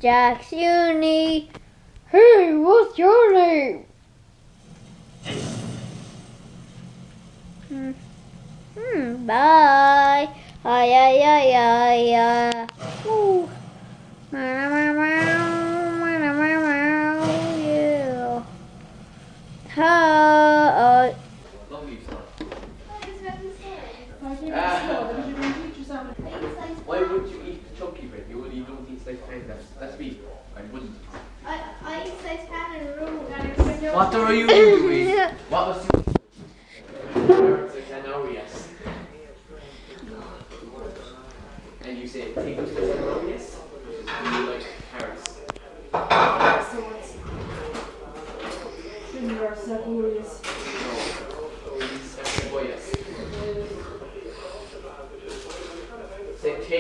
Jack's Uni. Hey, what's your name? Bye. Ay, ay, ay, ay, ay. Woo. Yeah. Ha. Why would you eat chunky bread? You don't eat sliced pan. That's me. I wouldn't. I eat sliced pan and roux. What are you doing? What was you? Sliced pan now, yes. And you say, take it to the